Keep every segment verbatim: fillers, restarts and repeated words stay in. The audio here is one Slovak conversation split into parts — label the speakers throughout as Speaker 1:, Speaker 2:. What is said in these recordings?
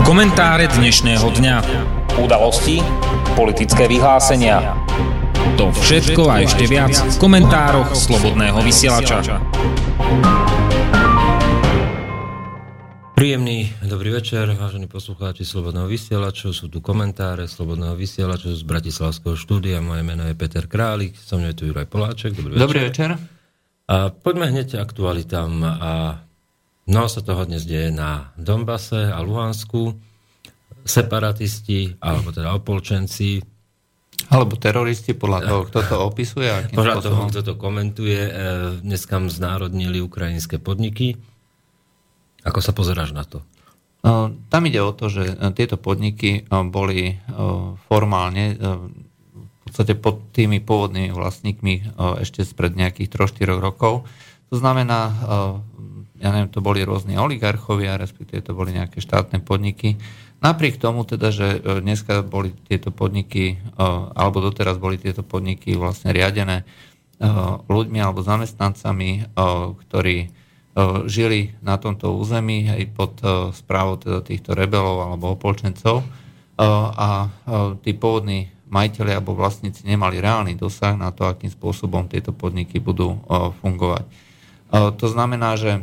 Speaker 1: Komentáre dnešného dňa.
Speaker 2: Udalosti, politické vyhlásenia.
Speaker 1: To všetko a ešte viac v komentároch Slobodného vysielača.
Speaker 3: Príjemný dobrý večer, vážení poslucháči Slobodného vysielača. Sú tu komentáre Slobodného vysielača z Bratislavského štúdia. Moje meno je Peter Králik, so mnou je tu Juraj Poláček. Dobrý večer.
Speaker 4: Dobrý večer.
Speaker 3: A poďme hneď aktualitám. A mnoho sa toho dnes deje na Donbase a Luhansku. Separatisti, alebo teda opolčenci,
Speaker 4: alebo teroristi, podľa toho, kto to opisuje.
Speaker 3: Podľa toho, kto to komentuje, dneska znárodnili ukrajinské podniky. Ako sa pozeráš na to?
Speaker 4: Tam ide o to, že tieto podniky boli formálne v podstate pod tými pôvodnými vlastníkmi ešte spred nejakých tri štyri rokov. To znamená, ja neviem, to boli rôzni oligarchovia, respektíve to boli nejaké štátne podniky. Napriek tomu teda, že dneska boli tieto podniky, alebo doteraz boli tieto podniky vlastne riadené ľuďmi alebo zamestnancami, ktorí žili na tomto území aj pod správou teda týchto rebelov alebo opolčencov a tí pôvodní majiteľi alebo vlastníci nemali reálny dosah na to, akým spôsobom tieto podniky budú fungovať. To znamená, že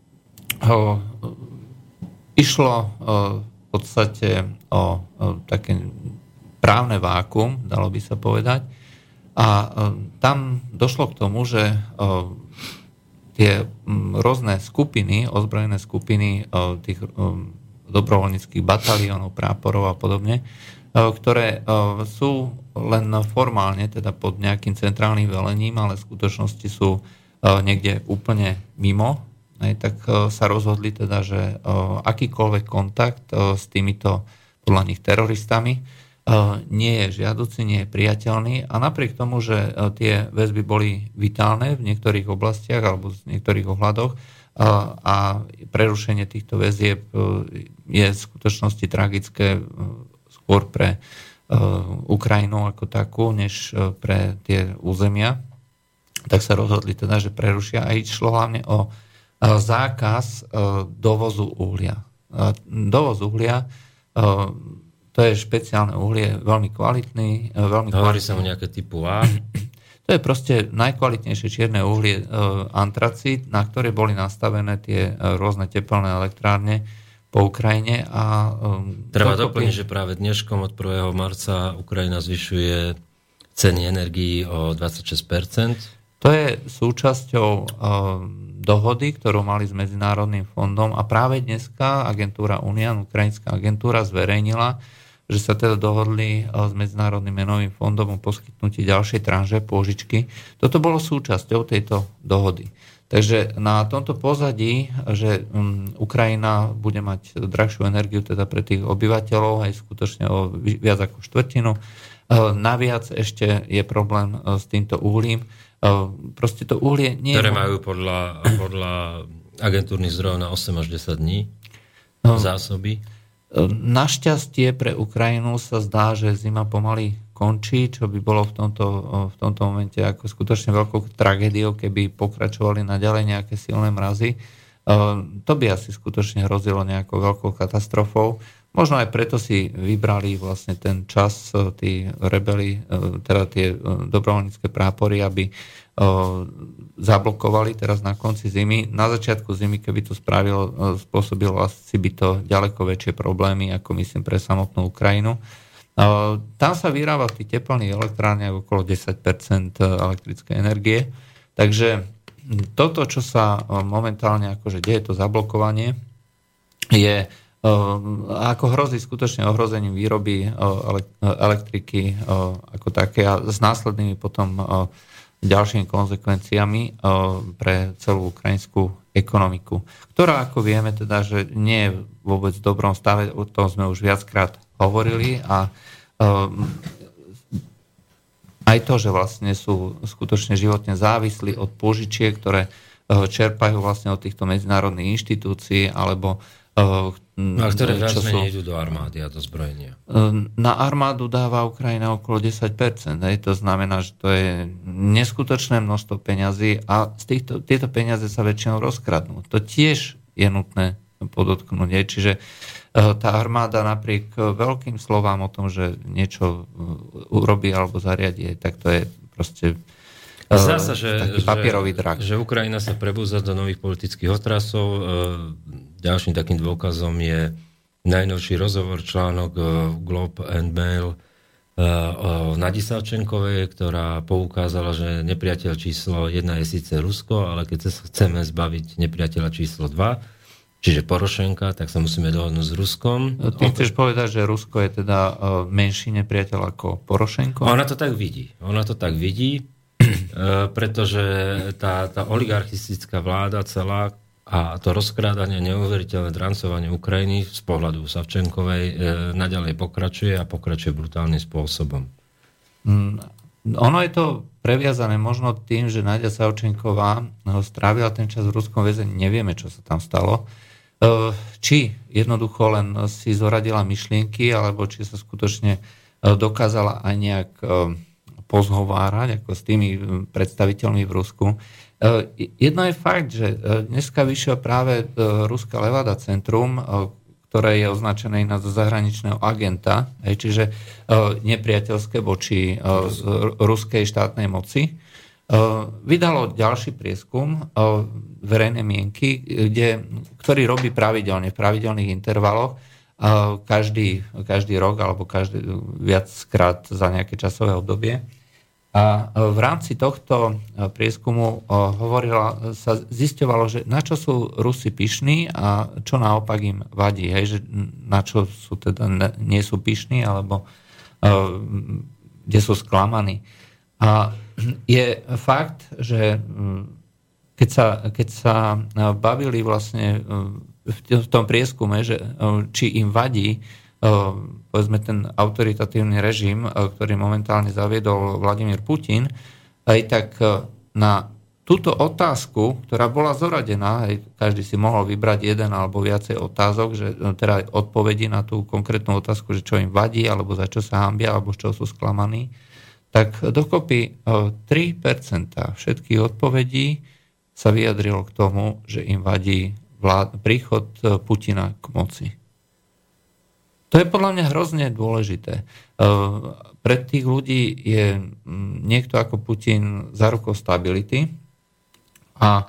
Speaker 4: išlo v podstate o, o také právne vákuum, dalo by sa povedať. A o, tam došlo k tomu, že o, tie m, rôzne skupiny, ozbrojené skupiny o, tých o, dobrovoľníckych bataliónov, práporov a podobne, o, ktoré o, sú len formálne teda pod nejakým centrálnym velením, ale v skutočnosti sú o, niekde úplne mimo. Aj, tak uh, sa rozhodli teda, že uh, akýkoľvek kontakt uh, s týmito podľa nich teroristami uh, nie je žiaduci, nie je priateľný a napriek tomu, že uh, tie väzby boli vitálne v niektorých oblastiach alebo v niektorých ohľadoch uh, a prerušenie týchto väzieb uh, je v skutočnosti tragické uh, skôr pre uh, Ukrajinu ako takú, než uh, pre tie územia, tak sa rozhodli teda, že prerušia a išlo hlavne o zákaz dovozu uhlia. Dovoz uhlia, to je špeciálne uhlie, veľmi kvalitný. Veľmi
Speaker 3: Hovorí
Speaker 4: kvalitný.
Speaker 3: sa o nejaké typu A?
Speaker 4: To je proste najkvalitnejšie čierne uhlie antracít, na ktoré boli nastavené tie rôzne tepelné elektrárne po Ukrajine. A
Speaker 3: treba doplniť, že práve dneškom od prvého marca Ukrajina zvyšuje ceny energií o dvadsaťšesť percent.
Speaker 4: To je súčasťou dohody, ktorú mali s Medzinárodným fondom a práve dneska agentúra Unian, ukrajinská agentúra, zverejnila, že sa teda dohodli s Medzinárodným menovým fondom o poskytnutí ďalšej tranže pôžičky. Toto bolo súčasťou tejto dohody. Takže na tomto pozadí, že Ukrajina bude mať drahšiu energiu teda pre tých obyvateľov aj skutočne o viac ako štvrtinu, naviac ešte je problém s týmto uhlím. Proste to uhlie nie
Speaker 3: ktoré majú podľa, podľa agentúrnych zdrojov na osem až desať dní zásoby.
Speaker 4: Našťastie pre Ukrajinu sa zdá, že zima pomaly končí, čo by bolo v tomto, v tomto momente ako skutočne veľkou tragédiou, keby pokračovali naďalej nejaké silné mrazy. To by asi skutočne hrozilo nejakou veľkou katastrofou. Možno aj preto si vybrali vlastne ten čas tí rebeli, teda tie dobrovoľnícke prápory, aby zablokovali teraz na konci zimy. Na začiatku zimy, keby to spravilo, spôsobilo asi by to ďaleko väčšie problémy, ako myslím pre samotnú Ukrajinu. Tam sa vyrába v tých teplných elektrárniach okolo desať percent elektrickej energie. Takže toto, čo sa momentálne akože deje, to zablokovanie, je ako hrozí skutočne ohrozením výroby elektriky ako také a s následnými potom ďalšími konzekvenciami pre celú ukrajinskú ekonomiku, ktorá, ako vieme, teda, že nie je vôbec v dobrom stave, o tom sme už viackrát hovorili a aj to, že vlastne sú skutočne životne závislí od pôžičiek, ktoré čerpajú vlastne od týchto medzinárodných inštitúcií alebo
Speaker 3: no, a ktoré viac menej idú do armády a do zbrojenia.
Speaker 4: Na armádu dáva Ukrajina okolo desať percent. Hej. To znamená, že to je neskutočné množstvo peňazí a z týchto, tieto peniaze sa väčšinou rozkradnú. To tiež je nutné podotknúť. Čiže tá armáda napriek veľkým slovám o tom, že niečo urobí alebo zariadi, tak to je proste
Speaker 3: Zdá sa, že,
Speaker 4: taký papierový drak.
Speaker 3: Že, že Ukrajina sa prebúza do nových politických otrasov. Ďalším takým dôkazom je najnovší rozhovor, článok Globe and Mail o Nadi Savčenkovej, ktorá poukázala, že nepriateľ číslo jedna je síce Rusko, ale keď sa chceme zbaviť nepriateľa číslo dva, čiže Porošenka, tak sa musíme dohodnúť s Ruskom.
Speaker 4: Ty chceš povedať, že Rusko je teda menší nepriateľ ako Porošenko?
Speaker 3: Ona to tak vidí. Ona to tak vidí, pretože tá, tá oligarchistická vláda celá a to rozkrádanie, neuveriteľné drancovanie Ukrajiny z pohľadu Savčenkovej e, naďalej pokračuje a pokračuje brutálnym spôsobom.
Speaker 4: Mm, ono je to previazané možno tým, že Naďa Savčenková strávila ten čas v ruskom väzení, nevieme, čo sa tam stalo. E, či jednoducho len si zoradila myšlienky, alebo či sa skutočne dokázala aj nejak e, pozhovárať ako s tými predstaviteľmi v Rusku. Jedno je fakt, že dneska vyšiel práve Ruská Levada centrum, ktoré je označené na zahraničného agenta, čiže nepriateľské voči ruskej štátnej moci. Vydalo ďalší prieskum verejnej mienky, kde, ktorý robí pravidelne, v pravidelných intervaloch, každý, každý rok alebo každý, viackrát za nejaké časové obdobie. A v rámci tohto prieskumu hovorila, sa zisťovalo, že na čo sú Rusi pyšní a čo naopak im vadí. Hej, že na čo sú teda, nie sú pyšní, alebo kde sú sklamaní. A je fakt, že keď sa, keď sa bavili vlastne v tom prieskume, že či im vadí povedzme ten autoritatívny režim, ktorý momentálne zaviedol Vladimír Putin, aj tak na túto otázku, ktorá bola zoradená, aj každý si mohol vybrať jeden alebo viacej otázok, že teda odpovedí na tú konkrétnu otázku, že čo im vadí, alebo za čo sa hanbia, alebo z čoho sú sklamaní, tak dokopy tri percentá všetkých odpovedí sa vyjadrilo k tomu, že im vadí vlád, príchod Putina k moci. To je podľa mňa hrozne dôležité. Pre tých ľudí je niekto ako Putin zárukou stability a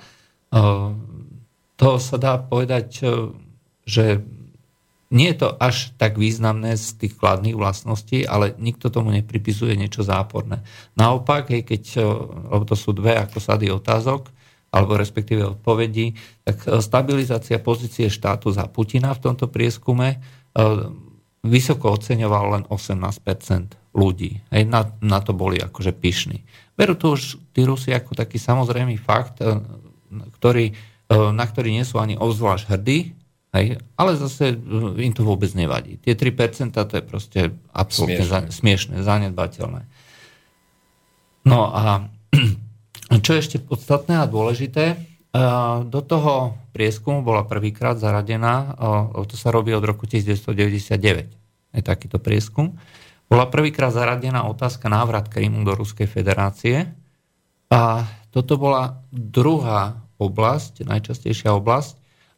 Speaker 4: to sa dá povedať, že nie je to až tak významné z tých kladných vlastností, ale nikto tomu nepripisuje niečo záporné. Naopak, keď, lebo to sú dve ako sady otázok, alebo respektíve odpovedí, tak stabilizácia pozície štátu za Putina v tomto prieskume vysoko oceňoval len osemnásť percent ľudí. Hej, na, na to boli akože pyšní. Berú to už tí Rusi ako taký samozrejmý fakt, ktorý, na ktorý nie sú ani obzvlášť hrdí, hej, ale zase im to vôbec nevadí. Tie tri percentá to je proste absolútne smiešné, za, smiešné zanedbateľné. No a čo je ešte podstatné a dôležité, do toho prieskumu bola prvýkrát zaradená, to sa robí od roku devätnásťstodeväťdesiatdeväť, je takýto prieskum, bola prvýkrát zaradená otázka návrat Krymu do Ruskej federácie a toto bola druhá oblasť, najčastejšia oblasť,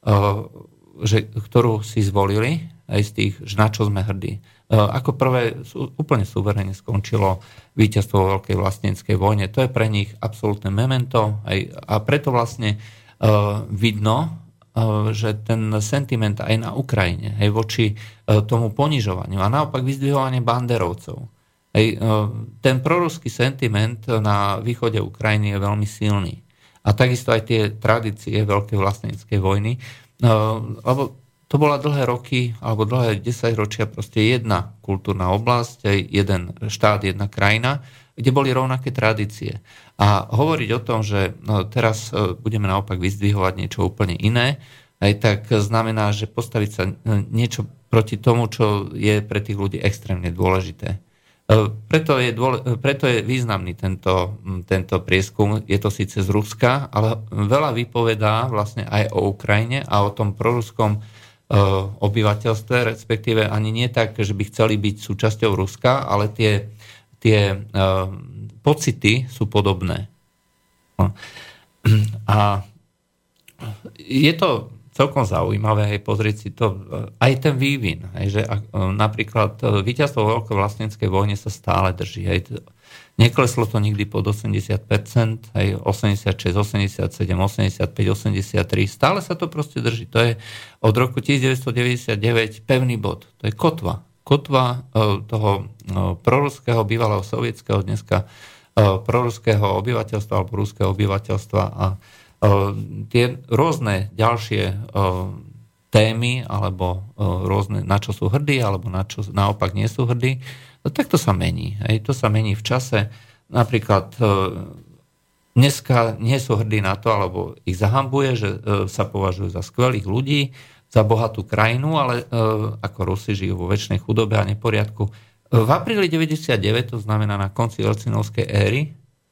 Speaker 4: že, ktorú si zvolili aj z tých, že na čo sme hrdí. Ako prvé úplne suverene skončilo víťazstvo vo veľkej vlasteneckej vojne. To je pre nich absolútne memento aj, a preto vlastne uh, vidno, uh, že ten sentiment aj na Ukrajine, aj voči uh, tomu ponižovaniu a naopak vyzdvihovanie banderovcov. Aj, uh, ten proruský sentiment na východe Ukrajiny je veľmi silný. A takisto aj tie tradície veľkej vlasteneckej vojny, uh, lebo to bola dlhé roky, alebo dlhé desaťročia proste jedna kultúrna oblasť, aj jeden štát, jedna krajina, kde boli rovnaké tradície. A hovoriť o tom, že no, teraz budeme naopak vyzdvihovať niečo úplne iné, aj tak znamená, že postaviť sa niečo proti tomu, čo je pre tých ľudí extrémne dôležité. Preto je, dôle, preto je významný tento, tento prieskum. Je to síce z Ruska, ale veľa vypovedá vlastne aj o Ukrajine a o tom proruskom obyvateľstve, respektíve ani nie tak, že by chceli byť súčasťou Ruska, ale tie, tie uh, pocity sú podobné. A je to celkom zaujímavé, hej, pozrieť si to, aj ten vývin, hej, že napríklad víťazstvo vo veľkovlastníckej vojne sa stále drží, hej, nekleslo to nikdy pod osemdesiat percent, hej, osemdesiatšesť, osemdesiatsedem, osemdesiatpäť, osemdesiattri, stále sa to proste drží, to je od roku devätnásťstodeväťdesiatdeväť pevný bod, to je kotva, kotva toho proruského, bývalého sovietskeho, dneska proruského obyvateľstva alebo ruského obyvateľstva a tie rôzne ďalšie témy alebo rôzne, na čo sú hrdí alebo na čo naopak nie sú hrdí, no tak to sa mení. Hej. To sa mení v čase. Napríklad dneska nie sú hrdí na to, alebo ich zahambuje, že sa považujú za skvelých ľudí, za bohatú krajinu, ale ako Rusi žijú vo večnej chudobe a neporiadku. V apríli deväťdesiatdeväť, to znamená na konci Jelcinovskej éry,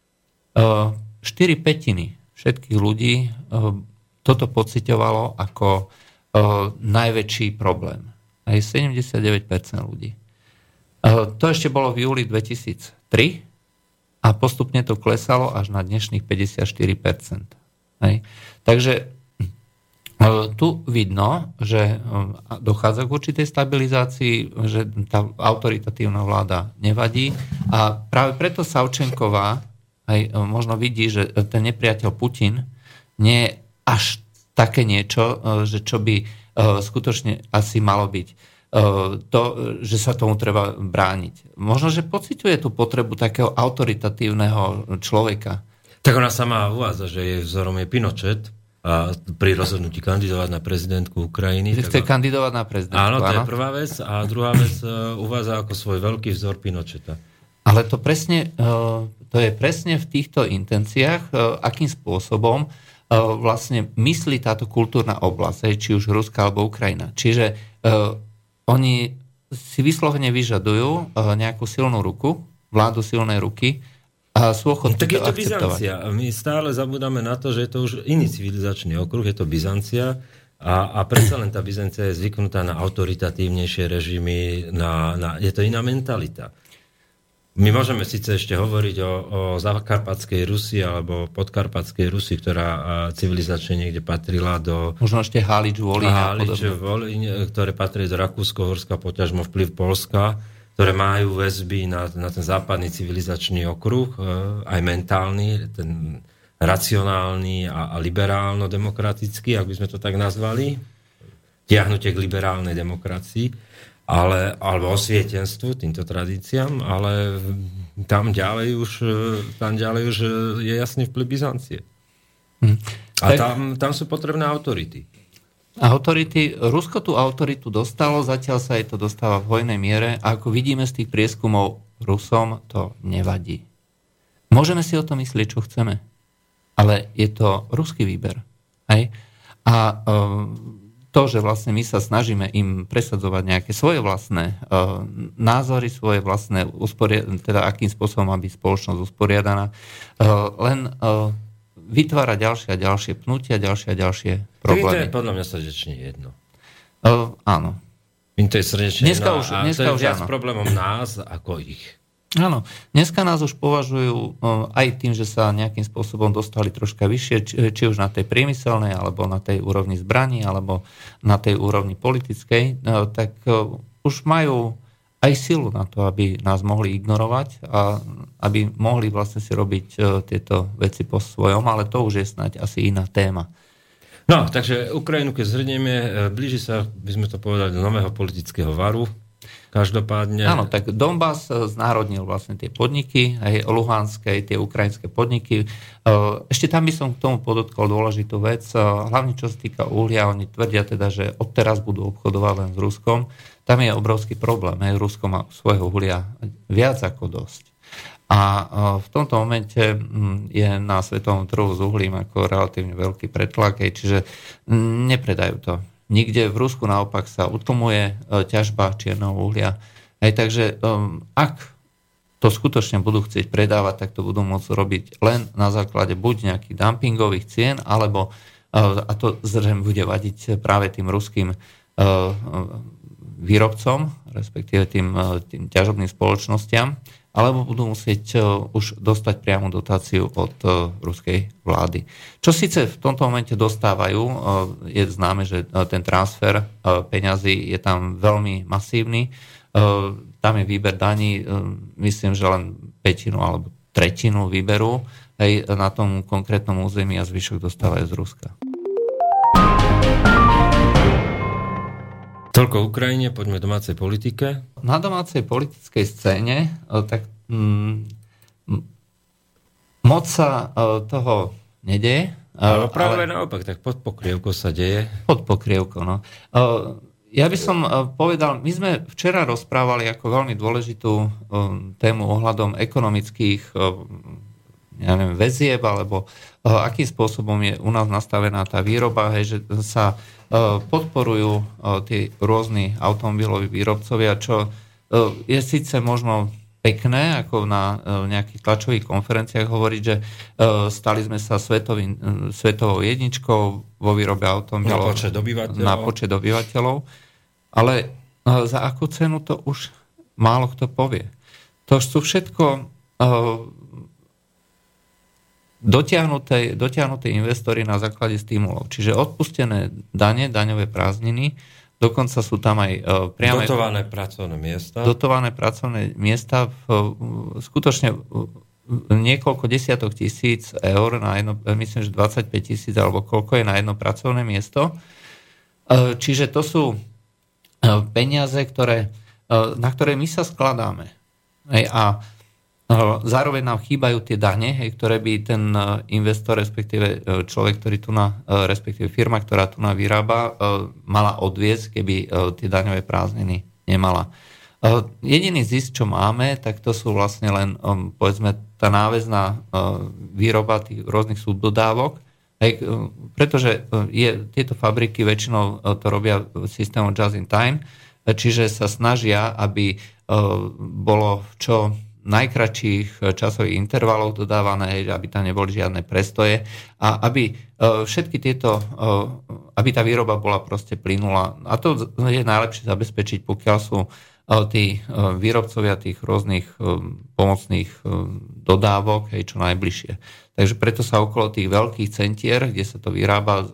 Speaker 4: štyri pätiny všetkých ľudí toto pociťovalo ako najväčší problém. Aj sedemdesiatdeväť percent ľudí. To ešte bolo v júli dvetisíctri a postupne to klesalo až na dnešných päťdesiatštyri percent. Hej. Takže tu vidno, že dochádza k určitej stabilizácii, že tá autoritatívna vláda nevadí a práve preto Savčenková aj možno vidí, že ten nepriateľ Putin nie je až také niečo, že čo by skutočne asi malo byť. To, že sa tomu treba brániť. Možno, že pociťuje tú potrebu takého autoritatívneho človeka.
Speaker 3: Tak ona sama uvádza, že jej vzorom je Pinochet a pri rozhodnutí kandidovať na prezidentku Ukrajiny.
Speaker 4: Že chce tak... kandidovať na prezidentku.
Speaker 3: Áno, to áno. Je prvá vec. A druhá vec uvádza ako svoj veľký vzor Pinocheta.
Speaker 4: Ale to presne, to je presne v týchto intenciách, akým spôsobom vlastne myslí táto kultúrna oblasť, či už Ruska alebo Ukrajina. Čiže oni si vyslovene vyžadujú nejakú silnú ruku, vládu silnej ruky a sú ochotní
Speaker 3: no, tak je to
Speaker 4: akceptovať.
Speaker 3: Byzancia. My stále zabudáme na to, že je to už iný civilizačný okruh, je to Byzancia a, a predsa len tá Byzancia je zvyknutá na autoritatívnejšie režimy, na, na, je to iná mentalita. My môžeme síce ešte hovoriť o, o zakarpatskej Rusi alebo podkarpatskej Rusi, ktorá civilizačne niekde patrila do...
Speaker 4: Možno ešte Halič, Volín a
Speaker 3: podobne. Ktoré patrí do Rakúsko-Horska, poťažmo vplyv Poľska, ktoré majú väzby na, na ten západný civilizačný okruh, aj mentálny, ten racionálny a, a liberálno-demokratický, ak by sme to tak nazvali, tiahnutie k liberálnej demokracii. Ale, alebo osvietenstvu, týmto tradíciám, ale tam ďalej už, tam ďalej už je jasný vplyv Byzancie. Hm. A tam, tam sú potrebné autority.
Speaker 4: Autority, Rusko tú autoritu dostalo, zatiaľ sa jej to dostáva v hojnej miere a ako vidíme z tých prieskumov, Rusom to nevadí. Môžeme si o tom myslieť, čo chceme, ale je to ruský výber. Hej? A um, to, že vlastne my sa snažíme im presadzovať nejaké svoje vlastné uh, názory, svoje vlastné usporiad- teda akým spôsobom má byť spoločnosť usporiadaná, uh, len uh, vytvára ďalšie a ďalšie pnutia, ďalšie a ďalšie problémy.
Speaker 3: To je podľa mňa srdečne jedno.
Speaker 4: Uh, áno.
Speaker 3: Im to je srdečne
Speaker 4: dneska
Speaker 3: jedno
Speaker 4: už,
Speaker 3: a
Speaker 4: dneska
Speaker 3: to je
Speaker 4: už
Speaker 3: viac
Speaker 4: áno.
Speaker 3: problémom nás ako ich.
Speaker 4: Áno, dneska nás už považujú aj tým, že sa nejakým spôsobom dostali troška vyššie, či, či už na tej priemyselnej, alebo na tej úrovni zbraní, alebo na tej úrovni politickej, tak už majú aj silu na to, aby nás mohli ignorovať a aby mohli vlastne si robiť tieto veci po svojom, ale to už je snáď asi iná téma.
Speaker 3: No, takže Ukrajinu, keď zhrnieme, blíži sa, by sme to povedali, do nového politického varu. Každopádne...
Speaker 4: Áno, tak Donbas znárodnil vlastne tie podniky, aj luhanské, aj tie ukrajinské podniky. Ešte tam by som k tomu podotkol dôležitú vec. Hlavne čo sa týka uhlia, oni tvrdia teda, že odteraz budú obchodovať len s Ruskom. Tam je obrovský problém. Aj Rusko má svojho uhlia viac ako dosť. A v tomto momente je na svetovom trhu s uhlím ako relatívne veľký pretlak, čiže nepredajú to. Nikde v Rusku naopak sa utlmuje ťažba čierneho uhlia. Aj takže um, ak to skutočne budú chcieť predávať, tak to budú môcť robiť len na základe buď nejakých dumpingových cien, alebo uh, a to zrejme bude vadiť práve tým ruským uh, výrobcom, respektíve tým, tým ťažobným spoločnostiam, alebo budú musieť už dostať priamu dotáciu od ruskej vlády. Čo síce v tomto momente dostávajú, je známe, že ten transfer peňazí je tam veľmi masívny. Tam je výber daní, myslím, že len pätinu alebo tretinu výberu aj na tom konkrétnom území a zvyšok dostávajú z Ruska.
Speaker 3: Toľko Ukrajine, poďme domácej politike.
Speaker 4: Na domácej politickej scéne tak mm, moc sa toho nedeje.
Speaker 3: Ale práve ale, naopak, tak pod pokrievkou sa deje. Pod pokrievkou,
Speaker 4: no. Ja by som povedal, my sme včera rozprávali ako veľmi dôležitú tému ohľadom ekonomických ja neviem, väzieb, alebo akým spôsobom je u nás nastavená tá výroba, hej, že sa podporujú tí rôzni automobiloví výrobcovia, čo je síce možno pekné, ako na nejakých tlačových konferenciách hovoriť, že stali sme sa svetový, svetovou jedničkou vo výrobe automobilov
Speaker 3: na počet obyvateľov.
Speaker 4: Na počet obyvateľov, ale za akú cenu to už málo kto povie. To sú všetko dotiahnuté, dotiahnuté investori na základe stimulov. Čiže odpustené dane, daňové prázdniny, dokonca sú tam aj uh, priame...
Speaker 3: Dotované pracovné miesta.
Speaker 4: Dotované pracovné miesta v, uh, skutočne uh, niekoľko desiatok tisíc eur na jedno, myslím, že dvadsaťpäť tisíc alebo koľko je na jedno pracovné miesto. Uh, čiže to sú uh, peniaze, ktoré, uh, na ktoré my sa skladáme. Hej, a zároveň nám chýbajú tie dane, hej, ktoré by ten investor, respektíve človek, ktorý tu na, respektíve firma, ktorá tu na vyrába, mala odviesť, keby tie daňové prázdniny nemala. Jediný zisk, čo máme, tak to sú vlastne len, povedzme, tá náväzná výroba tých rôznych subdodávok, hej, pretože je, tieto fabriky väčšinou to robia systémom just in time, čiže sa snažia, aby bolo čo najkratších časových intervalov dodávané, aby tam neboli žiadne prestoje a aby všetky tieto, aby tá výroba bola proste plynulá. A to je najlepšie zabezpečiť, pokiaľ sú tí výrobcovia tých rôznych pomocných dodávok hej, čo najbližšie. Takže preto sa okolo tých veľkých centier, kde sa to vyrába,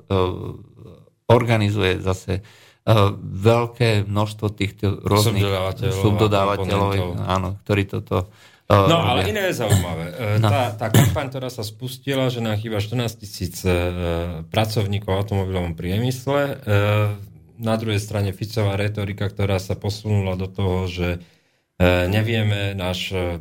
Speaker 4: organizuje zase veľké množstvo týchto rôznych
Speaker 3: subdodávateľov,
Speaker 4: subdodávateľov áno, ktorí toto uh,
Speaker 3: No, ale iné je zaujímavé. No. Tá, tá kampaň, ktorá sa spustila, že nám chýba štrnásť tisíc uh, pracovníkov v automobilovom priemysle, uh, na druhej strane Ficová retorika, ktorá sa posunula do toho, že uh, nevieme naš, uh,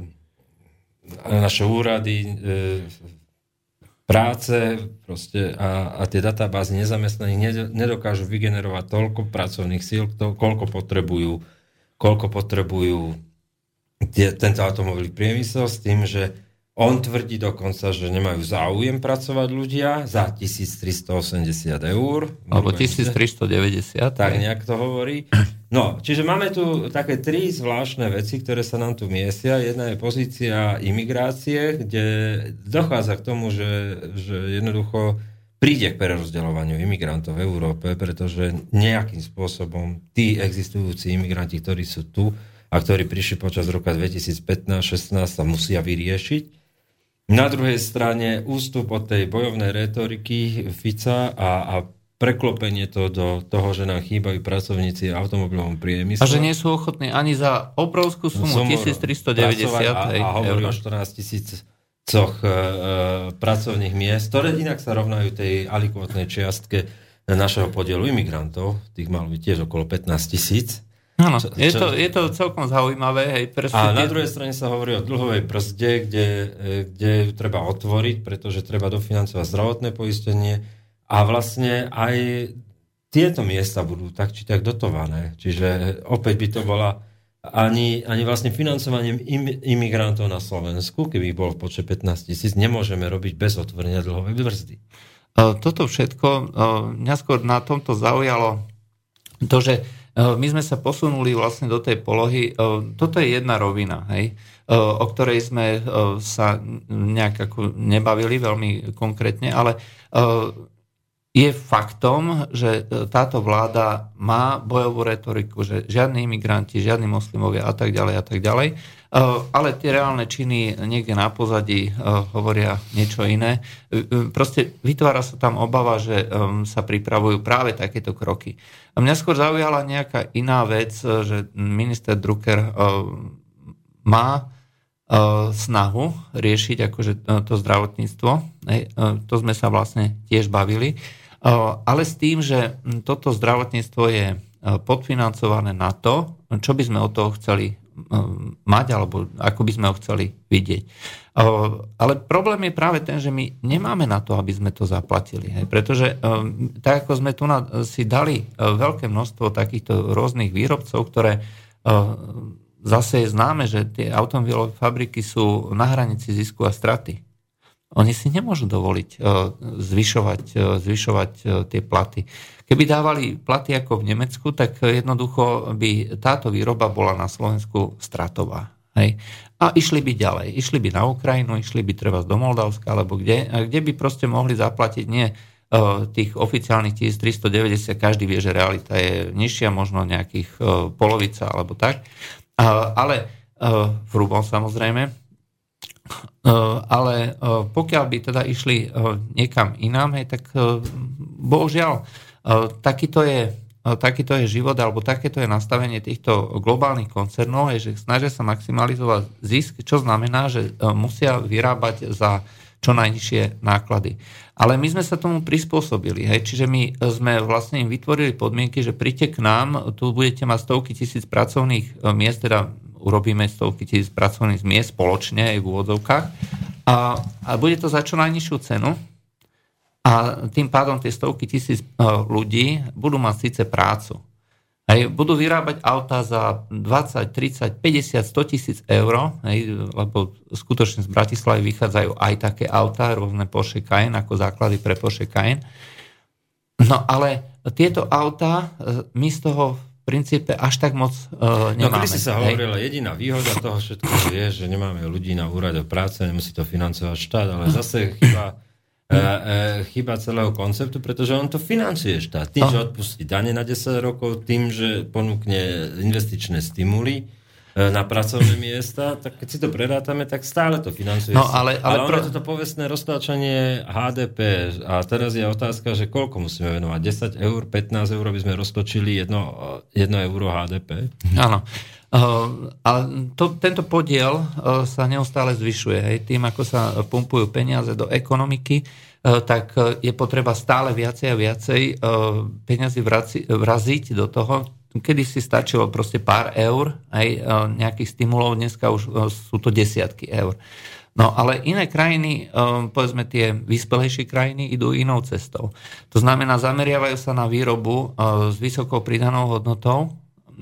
Speaker 3: naše úrady uh, práce proste a, a tie databázy nezamestnaných nedokážu vygenerovať toľko pracovných síl, to, koľko potrebujú, koľko potrebujú tie, tento automobilový priemysel, s tým, že on tvrdí dokonca, že nemajú záujem pracovať ľudia za tisíctristoosemdesiat eur.
Speaker 4: Alebo tisíctristodeväťdesiat.
Speaker 3: Tak nejak to hovorí. No, čiže máme tu také tri zvláštne veci, ktoré sa nám tu miesia. Jedna je pozícia imigrácie, kde dochádza k tomu, že, že jednoducho príde k prerozdeľovaniu imigrantov v Európe, pretože nejakým spôsobom tí existujúci imigranti, ktorí sú tu a ktorí prišli počas roka dvetisícpätnásť šestnásť, sa musia vyriešiť. Na druhej strane ústup od tej bojovnej retoriky Fica a, a preklopenie to do toho, že nám chýbajú pracovníci v automobilovom priemysle.
Speaker 4: A že nie sú ochotní ani za obrovskú sumu tisíctristodeväťdesiat
Speaker 3: a, a hovorí o štrnásť tisícoch e, pracovných miest, ktoré inak sa rovnajú tej alikvotnej čiastke našeho podielu imigrantov. Tých malo byť tiež okolo pätnásť tisíc.
Speaker 4: Áno, je to, je to celkom zaujímavé. Hej,
Speaker 3: a na druhej strane sa hovorí o dlhovej brzde, kde, kde ju treba otvoriť, pretože treba dofinancovať zdravotné poistenie a vlastne aj tieto miesta budú tak či tak dotované. Čiže opäť by to bola ani, ani vlastne financovaním im, imigrantov na Slovensku, keby bol v počte pätnásť tisíc, nemôžeme robiť bez otvorenia dlhovej brzdy.
Speaker 4: Toto všetko, mňa skôr na tomto zaujalo to, že my sme sa posunuli vlastne do tej polohy. Toto je jedna rovina, hej, o ktorej sme sa nejak ako nebavili veľmi konkrétne, ale je faktom, že táto vláda má bojovú retoriku, že žiadni imigranti, žiadni moslimovia a tak ďalej a tak ďalej, ale tie reálne činy niekde na pozadí hovoria niečo iné. Proste vytvára sa tam obava, že sa pripravujú práve takéto kroky. A mňa skôr zaujala nejaká iná vec, že minister Drucker má snahu riešiť akože to zdravotníctvo. To sme sa vlastne tiež bavili. Ale s tým, že toto zdravotníctvo je podfinancované na to, čo by sme od toho chceli mať, alebo ako by sme ho chceli vidieť. Ale problém je práve ten, že my nemáme na to, aby sme to zaplatili. Hej? Pretože tak, ako sme tu si dali veľké množstvo takýchto rôznych výrobcov, ktoré zase je známe, že tie automobilové fabriky sú na hranici zisku a straty. Oni si nemôžu dovoliť zvyšovať, zvyšovať tie platy. Keby dávali platy ako v Nemecku, tak jednoducho by táto výroba bola na Slovensku stratová. Hej. A išli by ďalej. Išli by na Ukrajinu, išli by treba do Moldavska, alebo kde, kde by proste mohli zaplatiť nie tých oficiálnych tisíctristodeväťdesiat, každý vie, že realita je nižšia, možno nejakých polovica alebo tak. Ale v hrubom samozrejme. Ale pokiaľ by teda išli niekam inám, hej, tak bohužiaľ takýto je, takýto je život, alebo takéto je nastavenie týchto globálnych koncernov, hej, že snažia sa maximalizovať zisk, čo znamená, že musia vyrábať za čo najnižšie náklady. Ale my sme sa tomu prispôsobili, hej, čiže my sme vlastne im vytvorili podmienky, že príďte k nám, tu budete mať stovky tisíc pracovných miest, teda urobíme stovky tisíc pracovných miest spoločne aj v úvodzovkách a, a bude to za čo najnižšiu cenu a tým pádom tie stovky tisíc ľudí budú mať síce prácu. Hej, budú vyrábať autá za dvadsať, tridsať, päťdesiat, sto tisíc eur, hej, lebo skutočne z Bratislavy vychádzajú aj také autá, rôzne Porsche Cayenne ako základy pre Porsche Cayenne. No ale tieto autá my z toho v princípe až tak moc uh, nemáme.
Speaker 3: No, kedy si sa hovorila, jediná výhoda toho všetko je, že nemáme ľudí na úrade práce, nemusí to financovať štát, ale zase chyba, uh, uh, chyba celého konceptu, pretože on to financuje štát. Tým, no. že odpustí dane na desať rokov, tým, že ponúkne investičné stimuly na pracovné miesta, tak keď si to prerátame, tak stále to financuje.
Speaker 4: No, ale, ale,
Speaker 3: ale ono pro... je toto povestné roztlačanie há dé pé a teraz je otázka, že koľko musíme venovať? desať eur, pätnásť eur, aby sme roztočili jedno, jedno euro há dé pé?
Speaker 4: Áno. Uh, ale to, tento podiel uh, sa neustále zvyšuje. Hej. Tým, ako sa pumpujú peniaze do ekonomiky, uh, tak uh, je potreba stále viacej a viacej uh, peniazy vraci, vraziť do toho. Kedy si stačilo proste pár eur, aj nejakých stimulov, dneska už sú to desiatky eur. No ale iné krajiny, povedzme tie vyspelejšie krajiny, idú inou cestou. To znamená, zameriavajú sa na výrobu s vysokou pridanou hodnotou,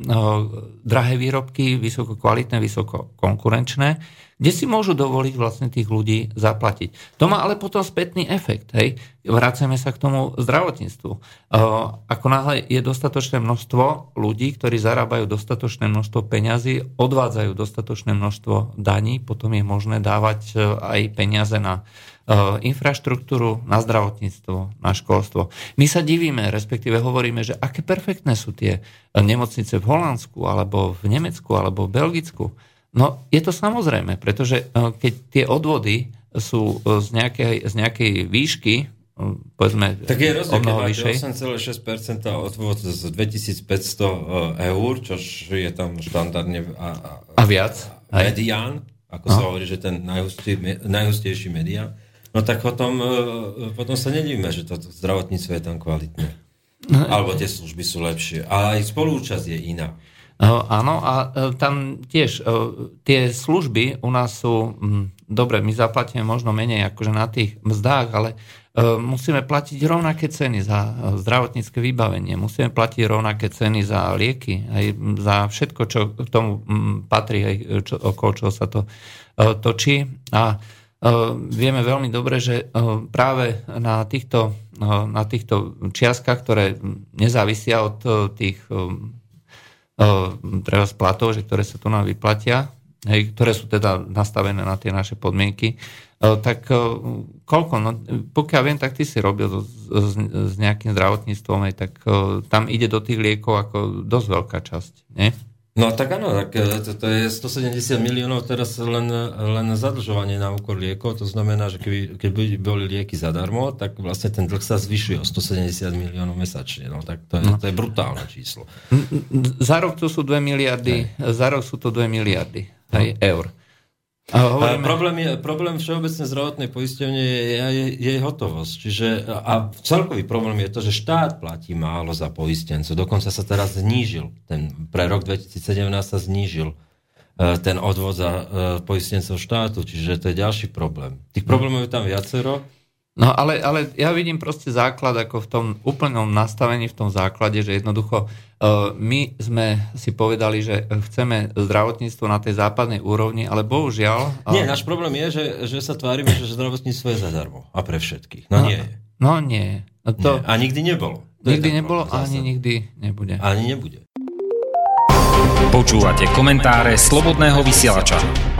Speaker 4: drahé výrobky, vysoko kvalitné, vysoko konkurenčné, kde si môžu dovoliť vlastne tých ľudí zaplatiť. To má ale potom spätný efekt. Hej. Vracame sa k tomu zdravotníctvu. Ako náhle je dostatočné množstvo ľudí, ktorí zarábajú dostatočné množstvo peňazí, odvádzajú dostatočné množstvo daní, potom je možné dávať aj peniaze na infraštruktúru, na zdravotníctvo, na školstvo. My sa divíme, respektíve hovoríme, že aké perfektné sú tie nemocnice v Holandsku, alebo v Nemecku, alebo v Belgicku. No, je to samozrejme, pretože keď tie odvody sú z nejakej, z nejakej výšky, povedzme,
Speaker 3: tak je rozdiel, keď máte osem celá šesť percenta odvod z dvetisícpäťsto eur, čo je tam štandardne a, a,
Speaker 4: a viac.
Speaker 3: Medián, ako no. sa hovorí, že ten najhustý, najhustejší medián, no tak potom, potom sa nedívime, že to zdravotníctvo je tam kvalitné. No. Alebo tie služby sú lepšie. Ale aj spolúčasť je iná.
Speaker 4: Uh, áno, a uh, tam tiež uh, tie služby u nás sú, um, dobre, my zaplatíme možno menej akože na tých mzdách, ale uh, musíme platiť rovnaké ceny za uh, zdravotnícke vybavenie, musíme platiť rovnaké ceny za lieky, aj za všetko, čo k tomu um, patrí, aj čo, okolo čoho sa to uh, točí. A uh, vieme veľmi dobre, že uh, práve na týchto, uh, na týchto čiastkách, ktoré nezávisia od uh, tých um, treba z platov, že ktoré sa tu nám vyplatia, hej, ktoré sú teda nastavené na tie naše podmienky, tak koľko, no, pokiaľ viem, tak ty si robil s, s, s nejakým zdravotníctvom, aj tak tam ide do tých liekov ako dosť veľká časť, nie?
Speaker 3: No tak áno, tak to, to je stosedemdesiat miliónov teraz len, len zadlžovanie na úkor liekov, to znamená, že keby, keby boli lieky zadarmo, tak vlastne ten dlh sa zvyšuje o stosedemdesiat miliónov mesačne, no tak to je, no. to je brutálne číslo.
Speaker 4: Za rok to sú dve miliardy, aj. za rok sú to dve miliardy aj no. eur. A hovoríme... problém, je, problém všeobecnej zdravotnej poisťovne je, je jej hotovosť. Čiže, a celkový problém je to, že štát platí málo za poistencov. Dokonca sa teraz znížil. Ten, pre rok dvetisícsedemnásť sa znížil ten odvod za poistencov štátu. Čiže to je ďalší problém. Tých problémov je tam viacero. No ale, ale ja vidím proste základ ako v tom úplnom nastavení, v tom základe, že jednoducho uh, my sme si povedali, že chceme zdravotníctvo na tej západnej úrovni, ale bohužiaľ... Uh,
Speaker 3: nie, náš problém je, že, že sa tvárime, že zdravotníctvo je zadarmo a pre všetkých. No, no nie je.
Speaker 4: No nie. No to,
Speaker 3: nie. A nikdy nebolo. To
Speaker 4: nikdy nebolo a ani nikdy nebude.
Speaker 3: Ani nebude.
Speaker 1: Počúvate komentáre Slobodného vysielača.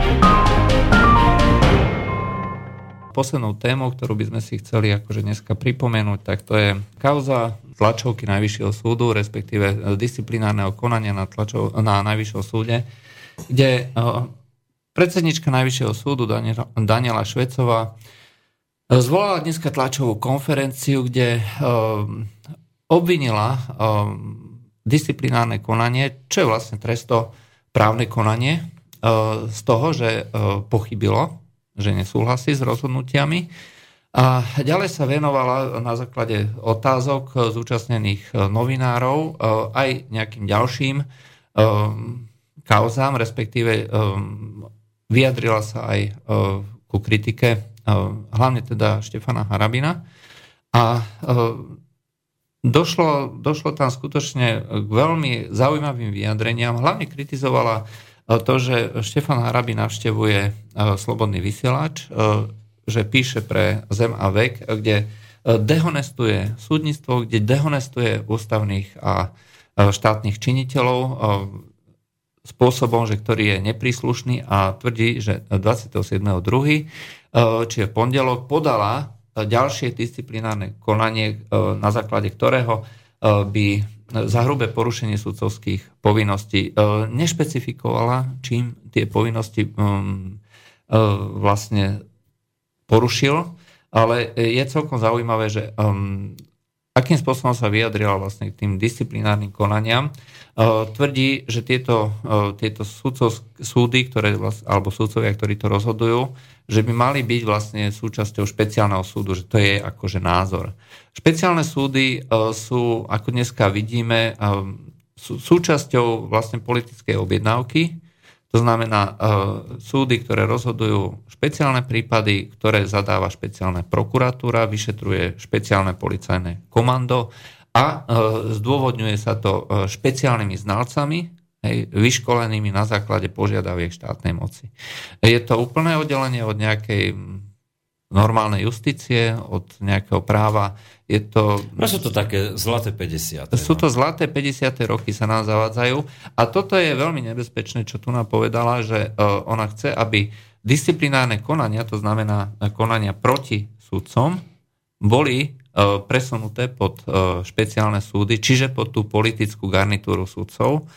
Speaker 4: Poslednou témou, ktorú by sme si chceli akože dneska pripomenúť, tak to je kauza tlačovky Najvyššieho súdu, respektíve disciplinárneho konania na, tlačov, na Najvyššom súde, kde predsednička Najvyššieho súdu Daniela Švecová zvolala dneska tlačovú konferenciu, kde obvinila disciplinárne konanie, čo je vlastne trestoprávne konanie, z toho, že pochybilo, že nesúhlasí s rozhodnutiami. A ďalej sa venovala na základe otázok zúčastnených novinárov aj nejakým ďalším kauzám, respektíve vyjadrila sa aj ku kritike hlavne teda Štefana Harabina. A došlo, došlo tam skutočne k veľmi zaujímavým vyjadreniam. Hlavne kritizovala to, že Štefan Harabin navštevuje Slobodný vysielač, že píše pre Zem a vek, kde dehonestuje súdnictvo, kde dehonestuje ústavných a štátnych činiteľov spôsobom, že ktorý je nepríslušný a tvrdí, že dvadsiateho siedmeho druhého čiže v pondelok podala ďalšie disciplinárne konanie, na základe ktorého by za hrubé porušenie sudcovských povinností nešpecifikovala, čím tie povinnosti vlastne porušil, ale je celkom zaujímavé, že akým spôsobom sa vyjadrila vlastne k tým disciplinárnym konaniam. Tvrdí, že tieto, tieto sudcov, súdy, ktoré, alebo sudcovia, ktorí to rozhodujú, že by mali byť vlastne súčasťou špeciálneho súdu, že to je akože názor. Špeciálne súdy sú, ako dneska vidíme, sú súčasťou vlastne politickej objednávky. To znamená súdy, ktoré rozhodujú špeciálne prípady, ktoré zadáva špeciálna prokuratúra, vyšetruje špeciálne policajné komando a zdôvodňuje sa to špeciálnymi znalcami, hej, vyškolenými na základe požiadaviek štátnej moci. Je to úplné oddelenie od nejakej normálnej justície, od nejakého práva. Je to...
Speaker 3: No sú to také zlaté päťdesiate.
Speaker 4: Sú to zlaté päťdesiate roky, sa nám zavádzajú. A toto je veľmi nebezpečné, čo tu nám povedala, že ona chce, aby disciplinárne konania, to znamená konania proti sudcom, boli presunuté pod špeciálne súdy, čiže pod tú politickú garnitúru sudcov,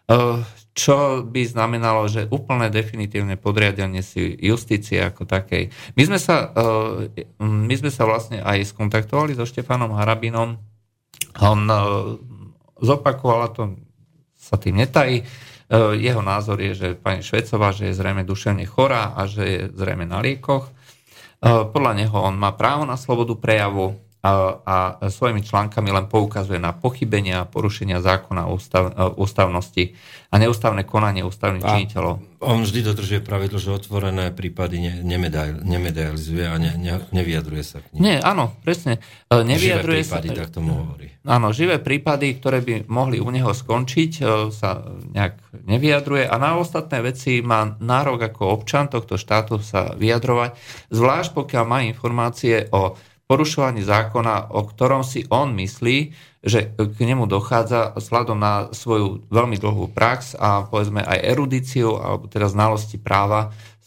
Speaker 4: čo by znamenalo, že úplne definitívne podriadenie si justície ako takej. My sme sa, my sme sa vlastne aj skontaktovali so Štefanom Harabinom. On zopakoval, to sa tým netají. Jeho názor je, že pani Švecová, že je zrejme duševne chorá a že je zrejme na liekoch. Podľa neho on má právo na slobodu prejavu a, a svojimi článkami len poukazuje na pochybenia, porušenia zákona o ústav, ústavnosti a neústavné konanie ústavných činiteľov.
Speaker 3: On vždy dodržuje pravidlo, že otvorené prípady ne, nemedializuje a ne, ne, nevyjadruje sa k nim.
Speaker 4: Nie, áno, presne. Nevyjadruje
Speaker 3: živé prípady,
Speaker 4: sa,
Speaker 3: tak tomu hovorí.
Speaker 4: Áno, živé prípady, ktoré by mohli u neho skončiť, sa nejak nevyjadruje a na ostatné veci má nárok ako občan tohto štátu sa vyjadrovať, zvlášť pokiaľ má informácie o porušovaní zákona, o ktorom si on myslí, že k nemu dochádza vzhľadom na svoju veľmi dlhú prax a povedzme aj erudíciu, alebo teda znalosti práva,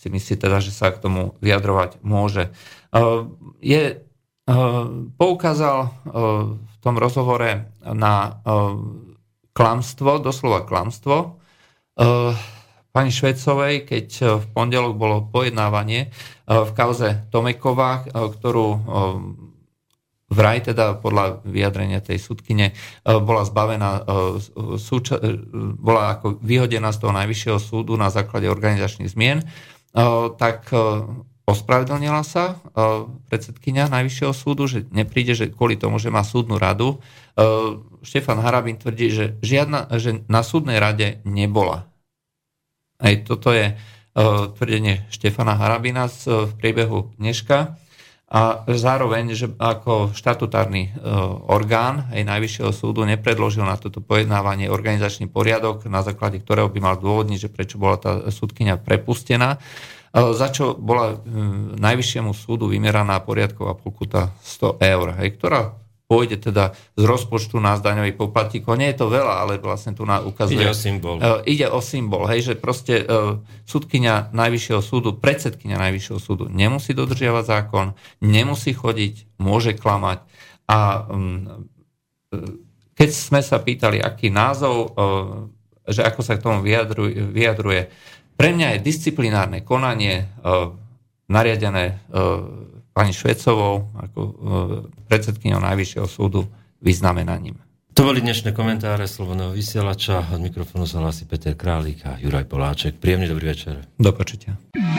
Speaker 4: si myslí teda, že sa k tomu vyjadrovať môže. Je, poukázal v tom rozhovore na klamstvo, doslova klamstvo pani Švecovej, keď v pondelok bolo pojednávanie v kauze Tomeková, ktorú vraj teda podľa vyjadrenia tej sudkyne bola zbavená, bola ako vyhodená z toho najvyššieho súdu na základe organizačných zmien, tak ospravedlnila sa predsedkyňa najvyššieho súdu, že nepríde, že kvôli tomu, že má súdnu radu. Štefan Harabín tvrdí, že žiadna, že na súdnej rade nebola. Aj toto je tvrdenie Štefana Harabína v priebehu dneška. A zároveň, že ako štatutárny orgán aj najvyššieho súdu nepredložil na toto pojednávanie organizačný poriadok, na základe ktorého by mal dôvodniť, že prečo bola tá súdkyňa prepustená, za čo bola najvyššiemu súdu vymeraná poriadková pokuta sto eur, hej, ktorá pôjde teda z rozpočtu nás daňových poplatníkov. Nie je to veľa, ale vlastne tu ukazuje...
Speaker 3: Ide o symbol.
Speaker 4: Ide o symbol, hej, že proste súdkyňa najvyššieho súdu, predsedkyňa najvyššieho súdu nemusí dodržiavať zákon, nemusí chodiť, môže klamať. A keď sme sa pýtali, aký názov, že ako sa k tomu vyjadruje, vyjadruje pre mňa je disciplinárne konanie nariadené pani Švecovou ako predsedkyňou najvyššieho súdu vyznamenaním.
Speaker 3: To boli dnešné komentáre Slobodného vysielača. Od mikrofónu sa hlási Peter Králik a Juraj Poláček. Príjemný dobrý večer.
Speaker 4: Do počutia.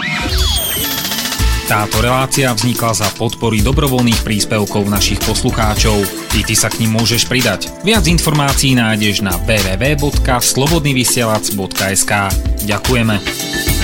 Speaker 1: Táto relácia vznikla za podpory dobrovoľných príspevkov našich poslucháčov. Ty, ty sa k nim môžeš pridať. Viac informácií nájdeš na w w w bodka slobodnyvysielac bodka es ka. Ďakujeme.